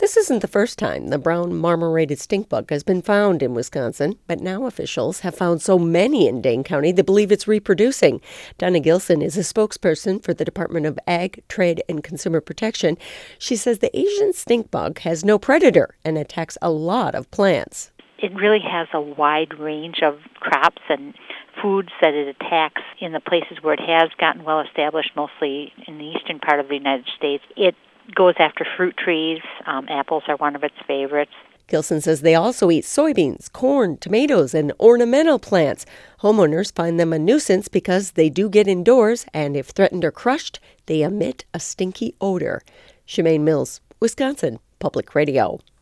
This isn't the first time the brown marmorated stink bug has been found in Wisconsin, but now officials have found so many in Dane County they believe it's reproducing. Donna Gilson is a spokesperson for the Department of Ag, Trade, and Consumer Protection. She says the Asian stink bug has no predator and attacks a lot of plants. It really has a wide range of crops and foods that it attacks in the places where it has gotten well established, mostly in the eastern part of the United States. It goes after fruit trees. Apples are one of its favorites. Gilson says they also eat soybeans, corn, tomatoes, and ornamental plants. Homeowners find them a nuisance because they do get indoors, and if threatened or crushed, they emit a stinky odor. Shemaine Mills, Wisconsin Public Radio.